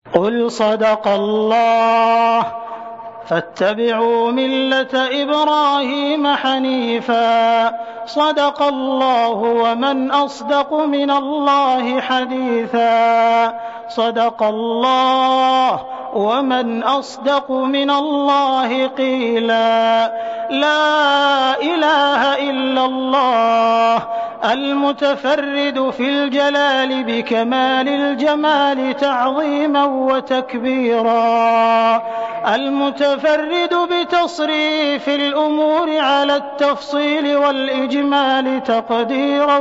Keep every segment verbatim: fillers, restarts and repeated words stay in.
قل صدق الله فاتبعوا ملة إبراهيم حنيفا صدق الله ومن أصدق من الله حديثا صدق الله ومن أصدق من الله قيلا لا إله إلا الله المتفرد في الجلال بكمال الجمال تعظيما وتكبيرا المتفرد بتصريف الأمور على التفصيل والإجمال تقديرا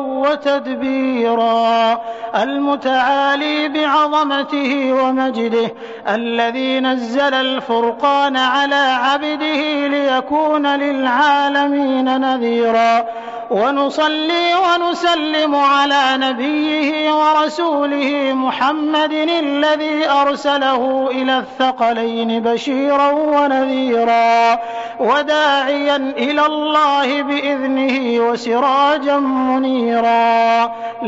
وتدبيرا المتعالي بعظمته ومجده الذي نزل الفرقان على عبده ليكون للعالمين نذيرا ونصلي ونسلم على نبيه ورسوله محمد الذي أرسله إلى الثقلين بشيرا ونذيرا وداعيا إلى الله بإذنه وسراجا منيرا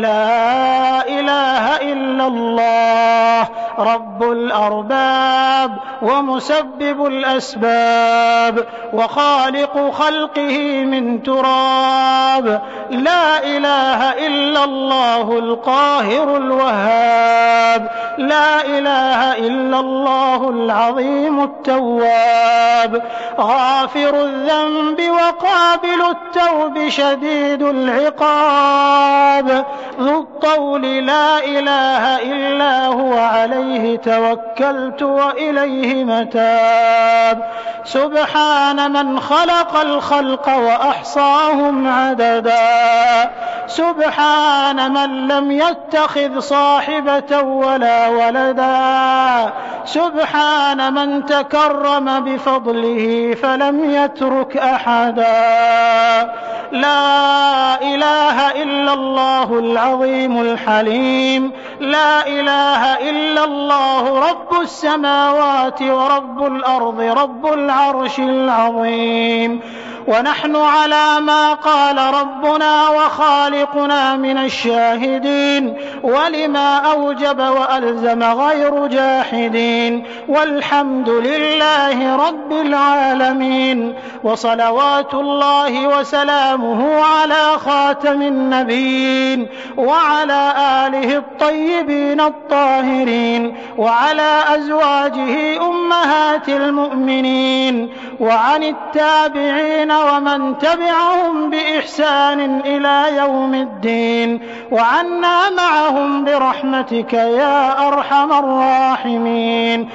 لا إله إلا الله رب الأرباب ومسبب الأسباب وخالق خلقه من تراب لا إله إلا الله القاهر الوهاب لا إله إلا الله العظيم التواب غافر الذنب وقابل التوب شديد العقاب ذو الطول لا إله إلا هو عليه توكلت وإليه متاب سبحان من خلق الخلق وأحصاهم عددا سبحان من لم يتخذ صاحبة ولا ولدا سبحان من تكرم بفضله فلم يترك أحدا لا إله إلا الله العظيم الحليم لا إله إلا الله رب السماوات ورب الأرض رب العرش العظيم ونحن على ما قال ربنا وخالقنا من الشاهدين ولما أوجب وألزم غير جاحدين والحمد لله رب العالمين وصلوات الله وسلامه على خاتم النبيين وعلى آله الطيبين الطاهرين وعلى أزواجه أمهات المؤمنين وعن التابعين ومن تبعهم بإحسان إلى يوم الدين وعنا معهم برحمتك يا أرحم الراحمين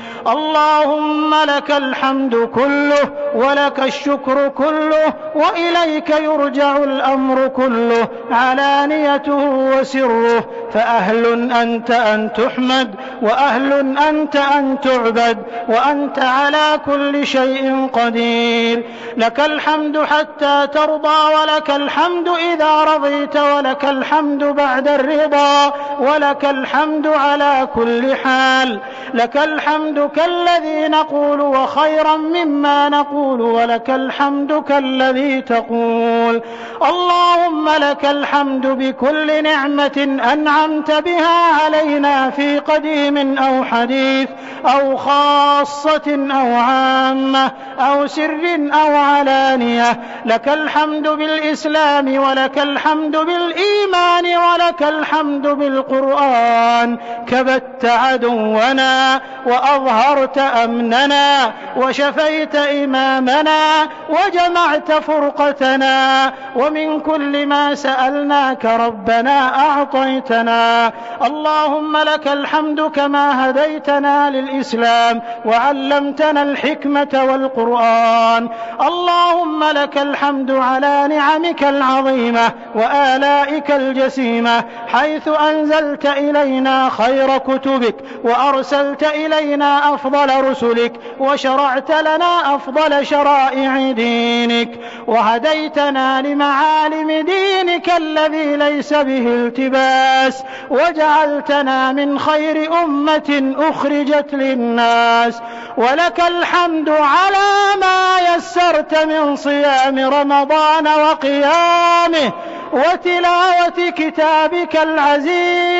اللهم لك الحمد كله ولك الشكر كله وإليك يرجع الأمر كله علانيته وسره فأهل أنت أن تحمد وأهل أنت أن تعبد وأنت على كل شيء قدير لك الحمد حتى ترضى ولك الحمد إذا رضيت ولك الحمد بعد الرضا ولك الحمد على كل حال لك الحمد كالذي نقول وخيرا مما نقول ولك الحمد كالذي تقول اللهم لك الحمد بكل نعمة أنعمت بها علينا في قديم أو حديث أو خاصة أو عامة أو سر أو علانية لك الحمد بالإسلام ولك الحمد بالإيمان ولك الحمد بالقرآن كبت عدونا وأظهرت أمننا وشفيت إمامنا وجمعت فرقتنا ومن كل ما سألناك ربنا أعطيتنا اللهم لك الحمد كما هديتنا للإسلام وعلمتنا الحكمة والقرآن اللهم لك الحمد على نعمك العظيمة وآلائك الجسيمة حيث أنزلت إلينا خير كتبك وأرسلت إلينا أفضل رسلك وشرعت لنا أفضل شرائع دينك وهديتنا لمعالم دينك الذي ليس به التباس وجعلتنا من خير أمة أخرجت للناس ولك الحمد على ما يسرت من صيام رمضان وقيامه وتلاوة كتابك العزيز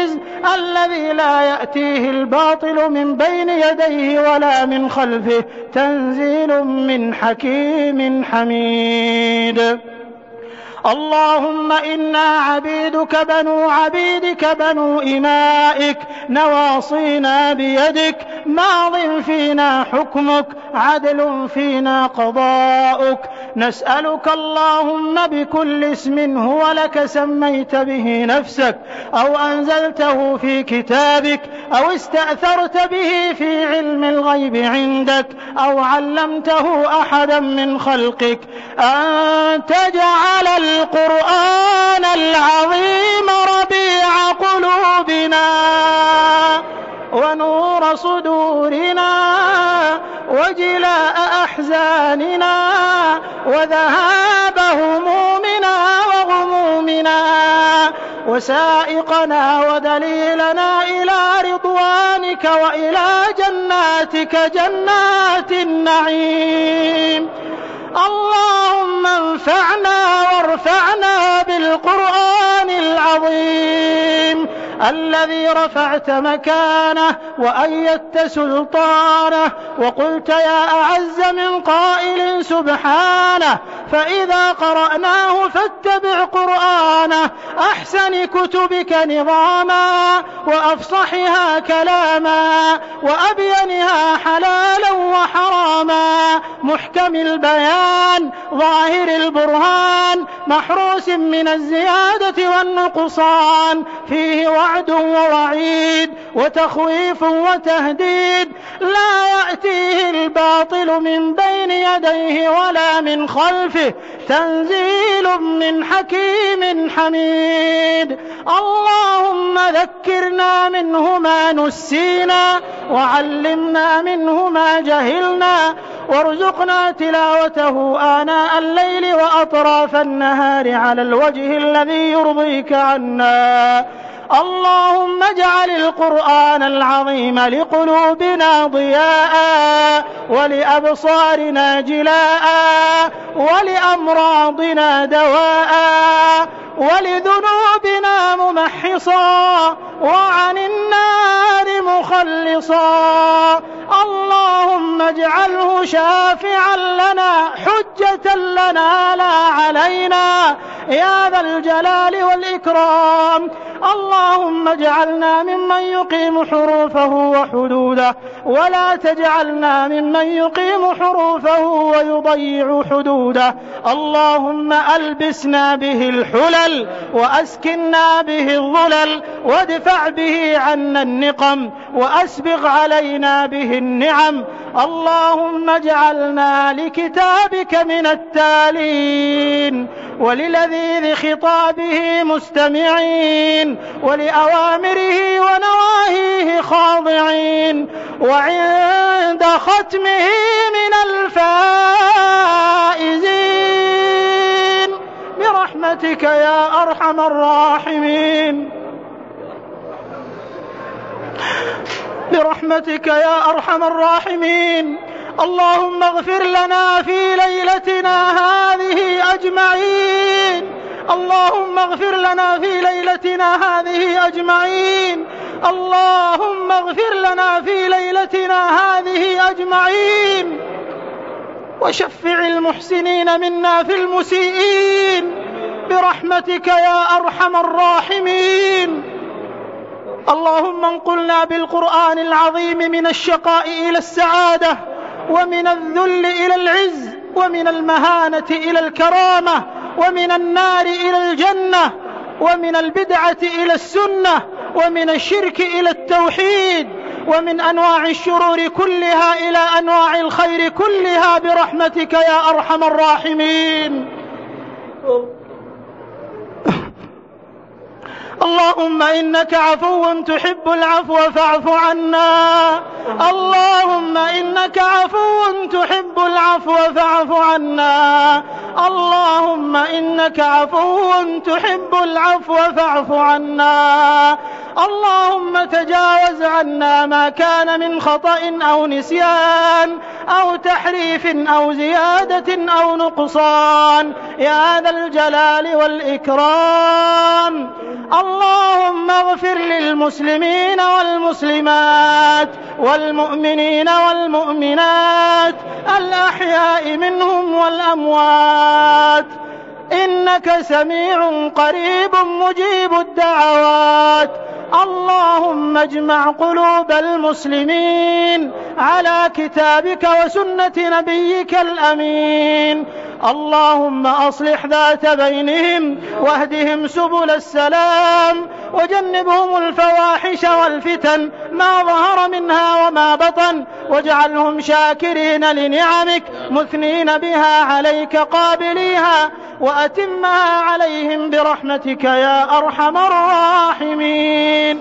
الذي لا يأتيه الباطل من بين يديه ولا من خلفه تنزيل من حكيم حميد. اللهم إنا عبيدك بنو عبيدك بنو إمائك نواصينا بيدك ماض فينا حكمك عدل فينا قضاؤك نسألك اللهم بكل اسم هو لك سميت به نفسك أو أنزلته في كتابك أو استأثرت به في علم الغيب عندك أو علمته أحدا من خلقك أن تجعل القرآن العظيم ربيع قلوبنا ونور صدورنا وجلاء أحزاننا وذهاب همومنا وغمومنا وسائقنا ودليلنا إلى رضوانك وإلى جناتك جنات النعيم. اللهم انفعنا وارفعنا بالقرآن العظيم الذي رفعت مكانه وأيدت سلطانه وقلت يا أعز من قائل سبحانه فإذا قرأناه فاتبع قرآنه أحسن كتبك نظاما وأفصحها كلاما وأبينها حلالا وحراما محكم البيان ظاهر البرهان محروس من الزيادة والنقصان فيه وعد ووعيد وتخويف وتهديد لا يأتيه الباطل من بين يديه ولا من خلفه تنزيل من حكيم حميد. اللهم ذكرنا منه ما نسينا وعلمنا منه ما جهلنا وارزقنا تلاوته آناء الليل وأطراف النهار على الوجه الذي يرضيك عنا. اللهم اجعل القرآن العظيم لقلوبنا ضياء ولأبصارنا جلاء ولأمراضنا دواء ولذنوبنا ممحصا وعن النار مخلصا. اللهم اجعله شافعا لنا حجة لنا لا علينا يا ذا الجلال والإكرام. اللهم اجعلنا ممن يقيم حروفه وحدوده ولا تجعلنا ممن يقيم حروفه ويضيع حدوده. اللهم ألبسنا به الحلل وأسكننا به الظلل وادفع به عنا النقم وأسبغ علينا به النعم. اللهم اجعلنا لكتابك من التالين وللذيذ خطابه مستمعين ولأوامره ونواهيه خاضعين وعند ختمه من الفائزين برحمتك يا أرحم الراحمين برحمتك يا أرحم الراحمين. اللهم اغفر لنا في ليلتنا هذه أجمعين اللهم اغفر لنا في ليلتنا هذه أجمعين اللهم اغفر لنا في ليلتنا هذه أجمعين وشفع المحسنين منا في المسيئين برحمتك يا أرحم الراحمين. اللهم انقلنا بالقرآن العظيم من الشقاء إلى السعادة ومن الذل إلى العز ومن المهانة إلى الكرامة ومن النار إلى الجنة ومن البدعة إلى السنة ومن الشرك إلى التوحيد ومن أنواع الشرور كلها إلى أنواع الخير كلها برحمتك يا أرحم الراحمين. اللهم إنك عفو تحب العفو فاعف عنا اللهم إنك عفو تحب العفو فاعف عنا اللهم إنك عفو تحب العفو فاعف عنا. اللهم تجاوز عنا ما كان من خطأ أو نسيان أو تحريف أو زيادة أو نقصان يا ذا الجلال والإكرام. اللهم اغفر للمسلمين والمسلمات والمؤمنين والمؤمنات الأحياء منهم والأموات إنك سميع قريب مجيب الدعوات. اللهم اجمع قلوب المسلمين على كتابك وسنة نبيك الأمين. اللهم أصلح ذات بينهم واهدهم سبل السلام وجنبهم الفواحش والفتن ما ظهر منها وما بطن، واجعلهم شاكرين لنعمك مثنين بها عليك قابليها، وأتمها عليهم برحمتك يا أرحم الراحمين.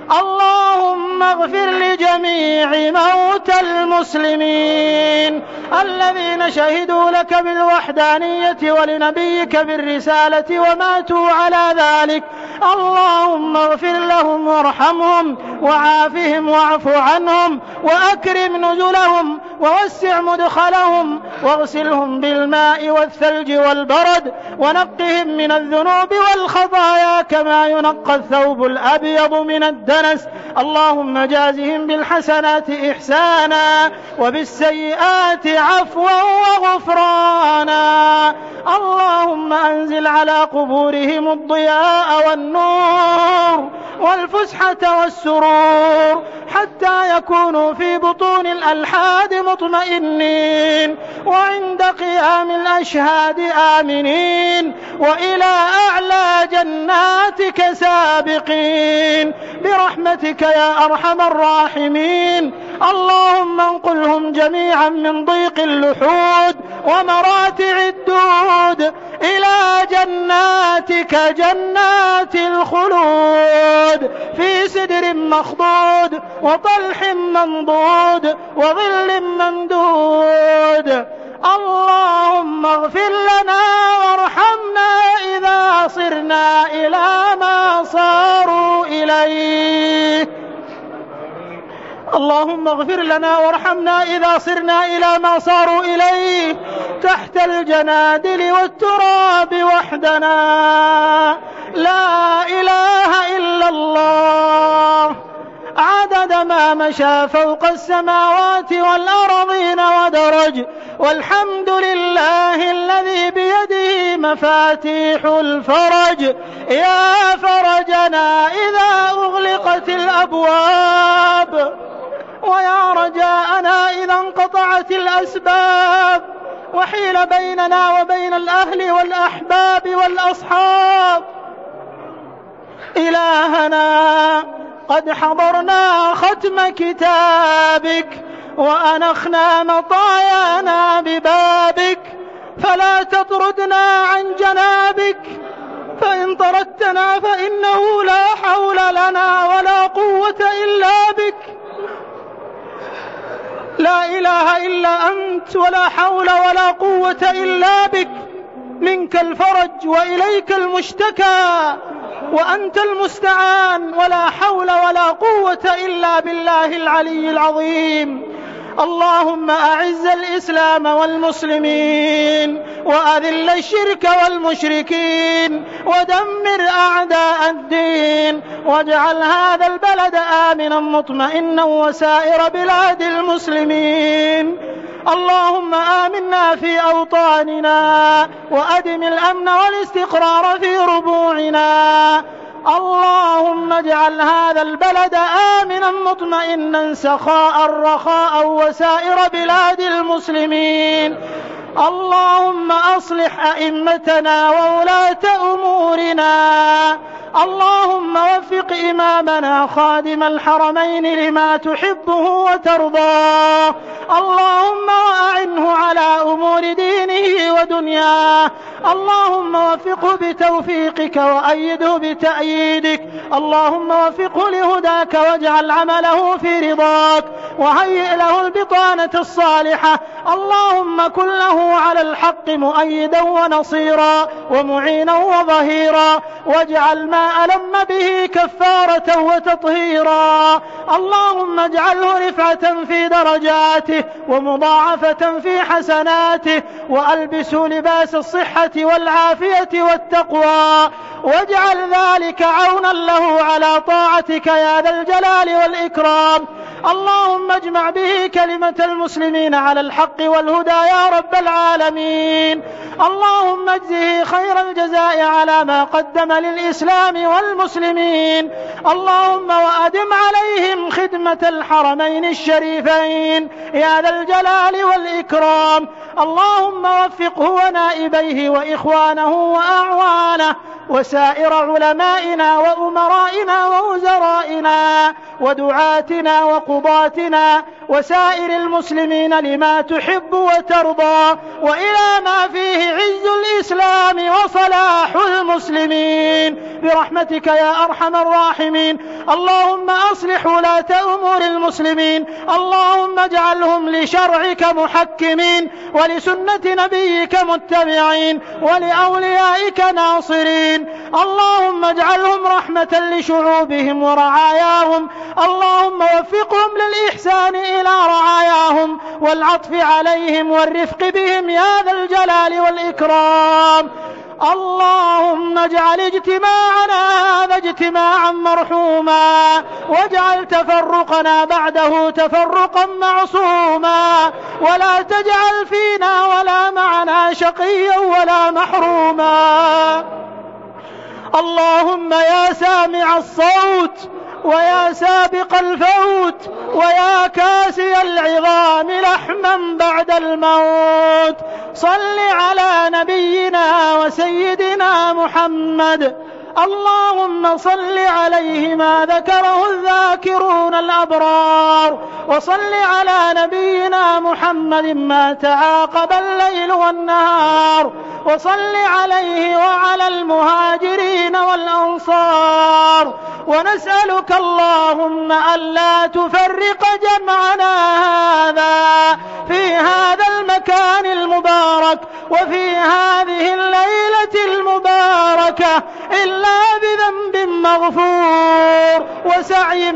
اللهم اغفر لجميع موتى المسلمين الذين شهدوا لك بالوحدانية ولنبيك بالرسالة وماتوا على ذلك. اللهم اغفر لهم وارحمهم وعافهم واعف عنهم وأكرم نزلهم ووسع مدخلهم واغسلهم بالماء والثلج والبرد ونقهم من الذنوب والخطايا كما ينقى الثوب الأبيض من الدنس. اللهم جازهم بالحسنات إحسانا وبالسيئات عفوا وغفرانا. اللهم أنزل على قبورهم الضياء والنور والفسحة والسرور حتى يكونوا في بطون الألحاد مطمئنين وعند قيام الأشهاد آمنين وإلى أعلى جناتك سابقين برحمتك يا أرحم الراحمين. اللهم انقلهم جميعا من ضيق اللحود ومراتع الدود إلى جناتك جنات الخلود في سدر مخضود وطلح منضود وظل ممدود. اللهم اغفر لنا وارحمنا إذا صرنا إلى ما صاروا إليه. اللهم اغفر لنا وارحمنا إذا صرنا إلى ما صاروا إليه تحت الجنادل والتراب وحدنا. لا إله إلا الله عدد ما مشى فوق السماوات والأرضين ودرج، والحمد لله الذي بيده مفاتيح الفرج. يا فرجنا إذا أغلقت الأبواب، ويا رجاءنا إذا انقطعت الأسباب وحيل بيننا وبين الأهل والأحباب والأصحاب. إلهنا قد حضرنا ختم كتابك وأنخنا مطايانا ببابك، فلا تطردنا عن جنابك، فإن طردتنا فإنه لا حول لنا ولا قوة إلا بك. لا إله إلا أنت ولا حول ولا قوة إلا بك. منك الفرج وإليك المشتكى وأنت المستعان، ولا حول ولا قوة إلا بالله العلي العظيم. اللهم أعز الإسلام والمسلمين وأذل الشرك والمشركين ودمر أعداء الدين، واجعل هذا البلد آمنا مطمئنا وسائر بلاد المسلمين. اللهم آمنا في أوطاننا وأدم الأمن والاستقرار في ربوعنا. اللهم اجعل هذا البلد آمنا مطمئنا سخاء رخاء وسائر بلاد المسلمين. اللهم أصلح أئمتنا وولاة أمورنا. اللهم وفق إمامنا خادم الحرمين لما تحبه وترضاه. اللهم وأعنه على أمور دينه ودنياه. اللهم وفقه بتوفيقك وأيده بتأييدك. اللهم وفقه لهداك واجعل عمله في رضاك، وهيئ له البطانة الصالحة. اللهم كن له على الحق مؤيدا ونصيرا ومعينا وظهيرا. واجعل ما ألم به كفارة وتطهيرا. اللهم اجعله رفعة في درجاته ومضاعفة في حسناته، وألبسه لباس الصحة والعافية والتقوى، واجعل ذلك عونا له على طاعتك يا ذا الجلال والإكرام. اللهم اجمع به كلمة المسلمين على الحق والهدى يا رب العالمين. اللهم اجزه خير الجزاء على ما قدم للإسلام والمسلمين. اللهم وأدم عليهم خدمة الحرمين الشريفين يا ذا الجلال والإكرام. اللهم وفقه ونائبيه وإخوانه وأعوانه وسائر علمائنا وأمرائنا ووزرائنا ودعاتنا وقضاتنا وسائر المسلمين لما تحب وترضى، وإلى ما فيه عز الإسلام وصلاح المسلمين برحمتك يا أرحم الراحمين. اللهم أصلح ولاة أمور المسلمين، اللهم اجعلهم لشرعك محكمين ولسنة نبيك متبعين ولأوليائك ناصرين. اللهم اجعلهم رحمة لشعوبهم ورعاياهم. اللهم وفقهم للإحسان إلى رعاياهم والعطف عليهم والرفق بهم يا ذا الجلال والإكرام. اللهم اجعل اجتماعنا هذا اجتماعا مرحوما، واجعل تفرقنا بعده تفرقا معصوما، ولا تجعل فينا ولا معنا شقيا ولا محروما. اللهم يا سامع الصوت ويا سابق الفوت ويا كاسي العظام لحما بعد الموت، صل على نبينا وسيدنا محمد. اللهم صل عليه ما ذكره الذاكرون الأبرار، وصل على نبينا محمد ما تعاقب الليل والنهار، وصل عليه وعلى المهاجرين والأنصار. ونسألك اللهم ألا تفرق جمعنا هذا في هذا المكان المبارك وفي هذه الليلة المباركة إلا بذنب مغفور وسعي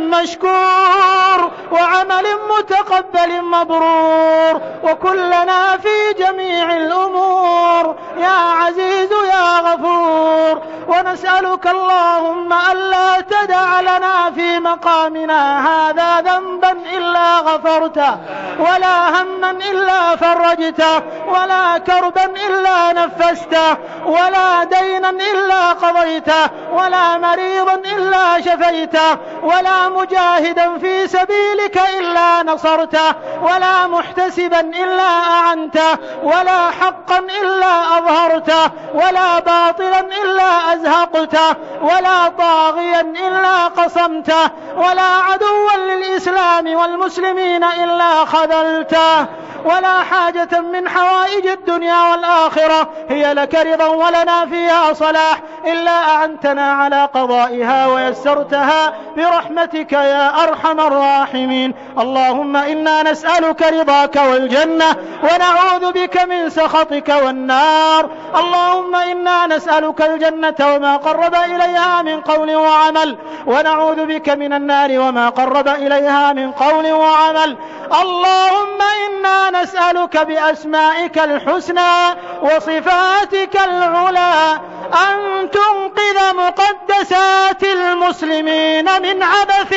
مشكور وعمل متقبل مبرور، وكلنا في جميع الأمور يا عزيز يا غفور. ونسألك اللهم ألا تدع لنا في مقامنا هذا ذنبا إلا غفرته، ولا هما إلا فرجته، ولا كربا إلا نفسته، ولا دينا إلا قضيته، ولا مريضا إلا شفيته، ولا مجاهدا في سبيلك إلا نصرته، ولا محتسبا إلا أعنته، ولا حقا إلا أظهرته، ولا باطلا إلا أزهقته، ولا طاغيا إلا قصمته، ولا عدوا للإسلام والمسلمين إلا خذلته. ولا حاجة من حوائج الدنيا والآخرة هي لك رضا ولنا فيها صلاح إلا أعنتنا على قضائها ويسرتها برحمتك يا أرحم الراحمين. اللهم إنا نسألك رضاك والجنة ونعوذ بك من سخطك والنار. اللهم إنا نسألك الجنة وما قرب إليها من قول وعمل، ونعوذ بك من النار وما قرب إليها من قول وعمل. اللهم إنا نسألك بأسمائك الحسنى وصفاتك العلى أن تنقذ مقدسات المسلمين من عبث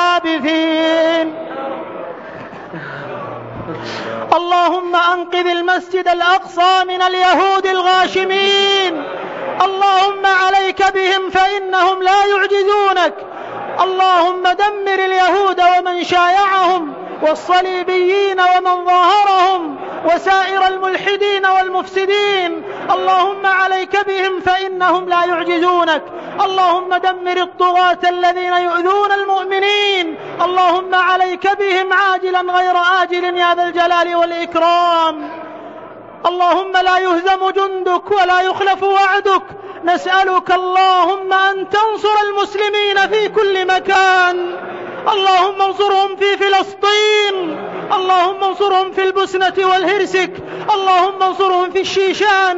العابثين. اللهم أنقذ المسجد الأقصى من اليهود الغاشمين. اللهم عليك بهم فإنهم لا يعجزونك. اللهم دمر اليهود ومن شايعهم والصليبيين ومن ظاهرهم وسائر الملحدين والمفسدين. اللهم عليك بهم فإنهم لا يعجزونك. اللهم دمر الطغاة الذين يؤذون المؤمنين. اللهم عليك بهم عاجلا غير آجل يا ذا الجلال والإكرام. اللهم لا يهزم جندك ولا يخلف وعدك. نسألك اللهم أن تنصر المسلمين في كل مكان. اللهم انصرهم في فلسطين، اللهم انصرهم في البوسنة والهرسك، اللهم انصرهم في الشيشان،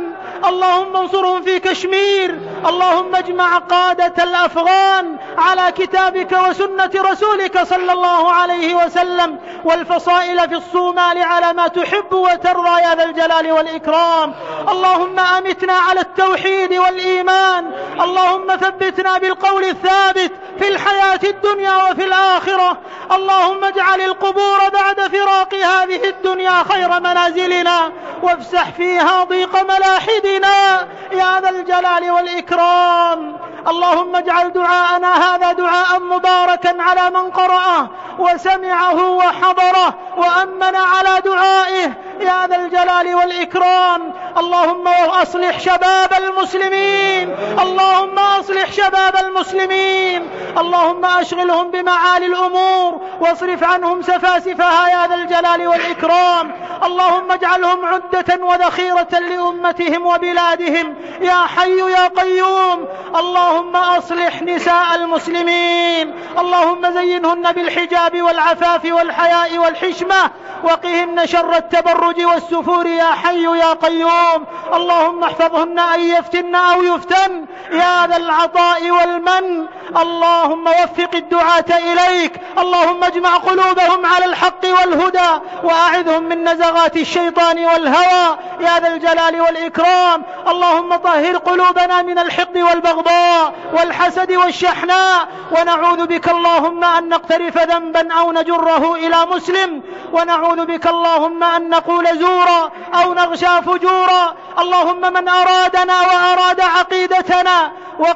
اللهم انصرهم في كشمير. اللهم اجمع قادة الأفغان على كتابك وسنة رسولك صلى الله عليه وسلم، والفصائل في الصومال على ما تحب وترضى يا ذا الجلال والإكرام. اللهم أمتنا على التوحيد والإيمان، اللهم ثبتنا بالقول الثابت في الحياة الدنيا وفي الآخرة. اللهم اجعل القبور بعد فراق هذه الدنيا خير منازلنا، وافسح فيها ضيق ملاحدنا يا ذا الجلال والإكرام. اللهم اجعل دعاءنا هذا دعاء مباركا على من قرأه وسمعه وحضره وأمن على دعائه يا ذا الجلال والإكرام. اللهم أصلح شباب المسلمين، اللهم أصلح شباب المسلمين، اللهم أشغلهم بمعالي الأمور واصرف عنهم سفاسفها يا ذا الجلال والإكرام. اللهم اجعلهم عدة وذخيرة لأمتهم وبلادهم يا حي يا قيوم. اللهم أصلح نساء المسلمين، اللهم زينهن بالحجاب والعفاف والحياء والحشمة، وقهن شر التبرج والسفور يا حي يا قيوم. اللهم احفظهن أن يفتن أو يفتن يا ذا العطاء والمن. اللهم وفق الدعاة إليك، اللهم اجمع قلوبهم على الحق والهدى وأعذهم من نزغات الشيطان والهوى يا ذا الجلال والإكرام. اللهم طهر قلوبنا من الحقد والبغضاء والحسد والشحناء، ونعوذ بك اللهم أن نقترف ذنبا أو نجره إلى مسلم، ونعوذ بك اللهم أن نقول زورا أو نغشى فجورا. اللهم من أرادنا وأراد عقيدتنا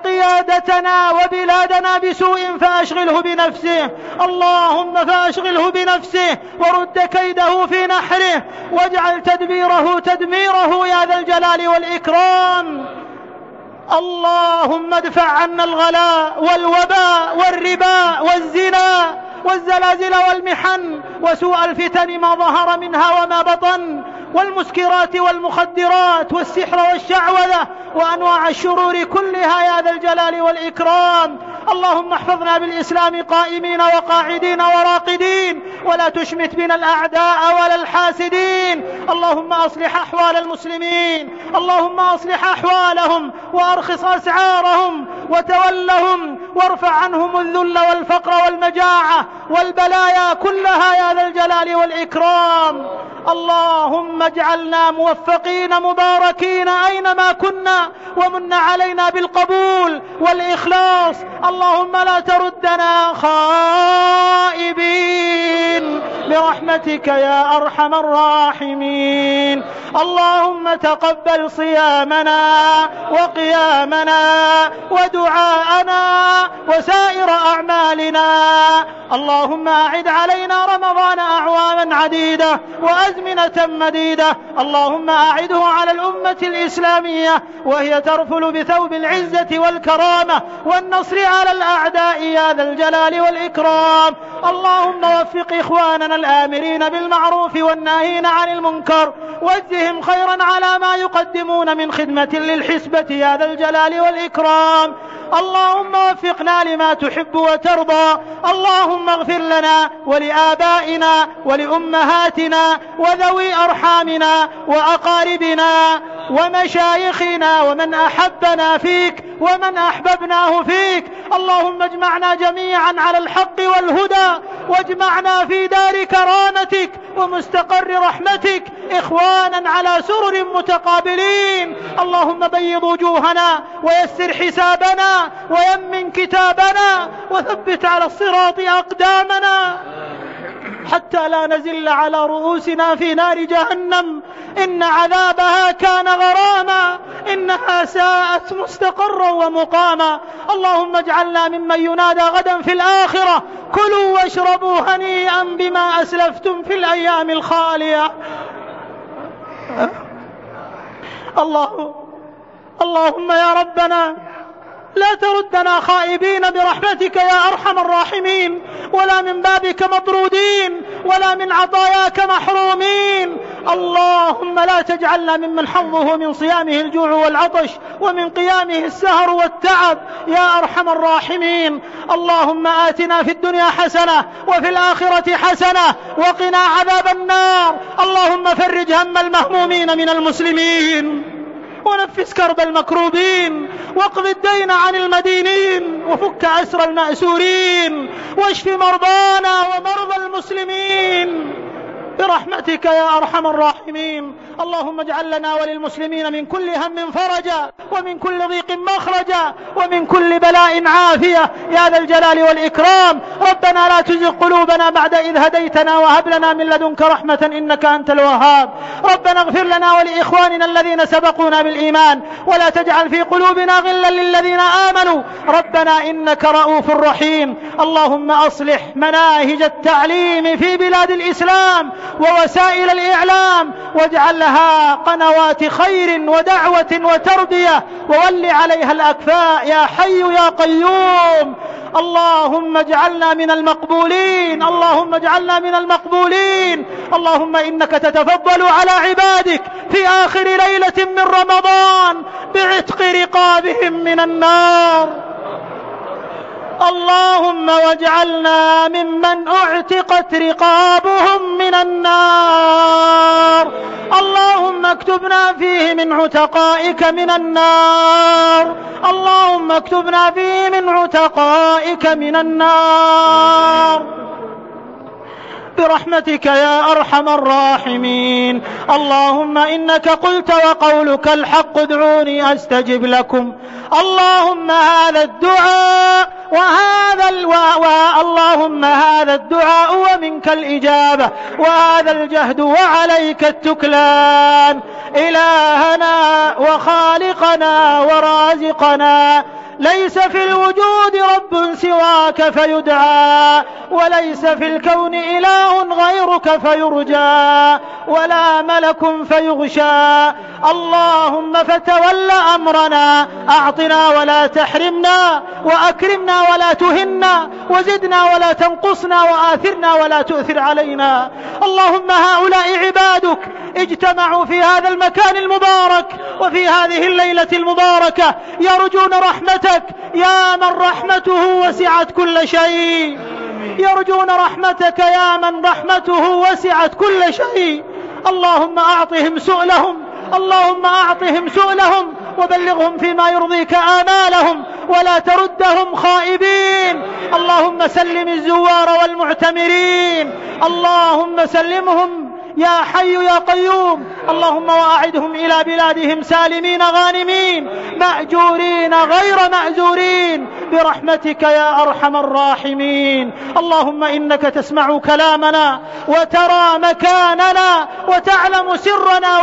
وقيادتنا وبلادنا بسوء فأشغله بنفسه، اللهم فأشغله بنفسه ورد كيده في نحره، واجعل تدبيره تدميره يا ذا الجلال والإكرام. اللهم ادفع عنا الغلاء والوباء والربا والزنا والزلازل والمحن وسوء الفتن ما ظهر منها وما بطن، والمسكرات والمخدرات والسحر والشعوذة وأنواع الشرور كلها يا ذا الجلال والإكرام. اللهم احفظنا بالإسلام قائمين وقاعدين وراقدين، ولا تشمت بنا الأعداء ولا الحاسدين. اللهم أصلح أحوال المسلمين، اللهم أصلح أحوالهم وأرخص أسعارهم وتولهم، وارفع عنهم الذل والفقر والمجاعة والبلايا كلها يا ذا الجلال والإكرام. اللهم اجعلنا موفقين مباركين أينما كنا، ومن علينا بالقبول والإخلاص. اللهم لا تردنا خائبين برحمتك يا أرحم الراحمين. اللهم تقبل صيامنا وقيامنا ودعاءنا وسائر أعمالنا. اللهم أعد علينا رمضان أعواما عديدة وأزمنة مديدة. اللهم أعده على الأمة الإسلامية وهي ترفل بثوب العزة والكرامة والنصر على الأعداء يا ذا الجلال والإكرام. اللهم وفق إخواننا الآمرين بالمعروف والناهين عن المنكر، واجزهم خيرا على ما يقدمون من خدمة للحسبة يا ذا الجلال والإكرام. اللهم وفقنا لما تحب وترضى. اللهم اغفر لنا ولآبائنا ولأمهاتنا وذوي أرحامنا وأقاربنا ومشايخنا ومن أحبنا فيك ومن أحببناه فيك. اللهم اجمعنا جميعا على الحق والهدى، واجمعنا في دار كرامتك ومستقر رحمتك إخوانا على سرر متقابلين. اللهم بيض وجوهنا ويسر حسابنا ويمن كتابنا وثبت على الصراط أقدامنا حتى لا نزل على رؤوسنا في نار جهنم، إن عذابها كان غراما، إنها ساءت مستقرا ومقاما. اللهم اجعلنا ممن ينادى غدا في الآخرة كلوا واشربوا هنيئا بما أسلفتم في الأيام الخالية. الله اللهم يا ربنا لا تردنا خائبين برحمتك يا أرحم الراحمين، ولا من بابك مطرودين، ولا من عطاياك محرومين. اللهم لا تجعلنا ممن حظه من صيامه الجوع والعطش ومن قيامه السهر والتعب يا أرحم الراحمين. اللهم آتنا في الدنيا حسنة وفي الآخرة حسنة وقنا عذاب النار. اللهم فرج هم المهمومين من المسلمين ونفس كرب المكروبين، واقض الدين عن المدينين، وفك أسر المأسورين، واشف مرضانا ومرضى المسلمين برحمتك يا أرحم الراحمين. اللهم اجعل لنا وللمسلمين من كل هم فرجا، ومن كل ضيق مخرجا، ومن كل بلاء عافية يا ذا الجلال والإكرام. ربنا لا تزغ قلوبنا بعد إذ هديتنا، وهب لنا من لدنك رحمة إنك أنت الوهاب. ربنا اغفر لنا ولإخواننا الذين سبقونا بالإيمان، ولا تجعل في قلوبنا غلا للذين آمنوا ربنا إنك رؤوف رحيم. اللهم أصلح مناهج التعليم في بلاد الإسلام ووسائل الإعلام، واجعلها قنوات خير ودعوة وتربية، وول عليها الأكفاء يا حي يا قيوم. اللهم اجعلنا من المقبولين، اللهم اجعلنا من المقبولين. اللهم إنك تتفضل على عبادك في آخر ليلة من رمضان بعتق رقابهم من النار. اللهم واجعلنا ممن اعتقت رقابهم من النار. اللهم اكتبنا فيه من عتقائك من النار. اللهم اكتبنا فيه من عتقائك من النار برحمتك يا أرحم الراحمين. اللهم إنك قلت وقولك الحق ادعوني أستجب لكم. اللهم هذا الدعاء وهذا ال... و... و... اللهم هذا الدعاء ومنك الإجابة، وهذا الجهد وعليك التكلان. إلهنا وخالقنا ورازقنا، ليس في الوجود رب سواك فيدعى، وليس في الكون إله غيرك فيرجى، ولا ملك فيغشى. اللهم فتول أمرنا، أعطنا ولا تحرمنا، وأكرمنا ولا تهنا، وزدنا ولا تنقصنا، وآثرنا ولا تؤثر علينا. اللهم هؤلاء عبادك اجتمعوا في هذا المكان المبارك وفي هذه الليلة المباركة يرجون رحمتك يا من رحمته وسعت كل شيء، يرجون رحمتك يا من رحمته وسعت كل شيء. اللهم أعطهم سؤلهم، اللهم أعطهم سؤلهم، وبلغهم فيما يرضيك آمالهم، ولا تردهم خائبين. اللهم سلم الزوار والمعتمرين، اللهم سلمهم يا حي يا قيوم. اللهم وأعدهم إلى بلادهم سالمين غانمين مأجورين غير مأزورين برحمتك يا أرحم الراحمين. اللهم إنك تسمع كلامنا وترى مكاننا وتعلم سرنا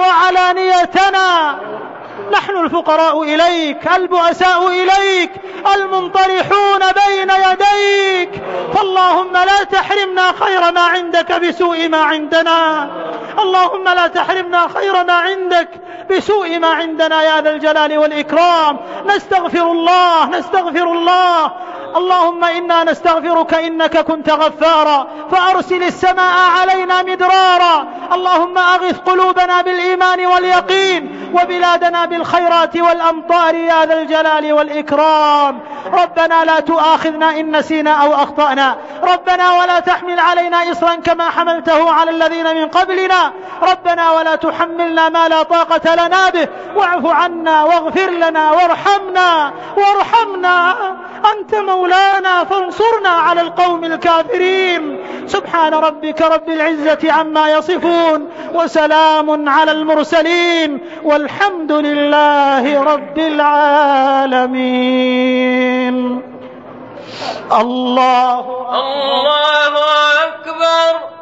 وعلانيتنا. نحن الفقراء إليك، البؤساء إليك، المنطرحون بين يديك، فاللهم لا تحرمنا خير ما عندك بسوء ما عندنا. اللهم لا تحرمنا خير ما عندك بسوء ما عندنا يا ذا الجلال والإكرام. نستغفر الله، نستغفر الله. اللهم إنا نستغفرك إنك كنت غفارا، فأرسل السماء علينا مدرارا. اللهم أغث قلوبنا بالإيمان واليقين، وبلادنا بالخيرات والأمطار يا ذا الجلال والإكرام. ربنا لا تؤاخذنا إن نسينا أو أخطأنا، ربنا ولا تحمل علينا إصرا كما حملته على الذين من قبلنا، ربنا ولا تحملنا ما لا طاقة لنا به، واعف عنا واغفر لنا وارحمنا وارحمنا، أنت مولانا فانصرنا على القوم الكافرين. سبحان ربك رب العزة عما يصفون، وسلام على المرسلين، والحمد لله رب العالمين. الله الله أكبر.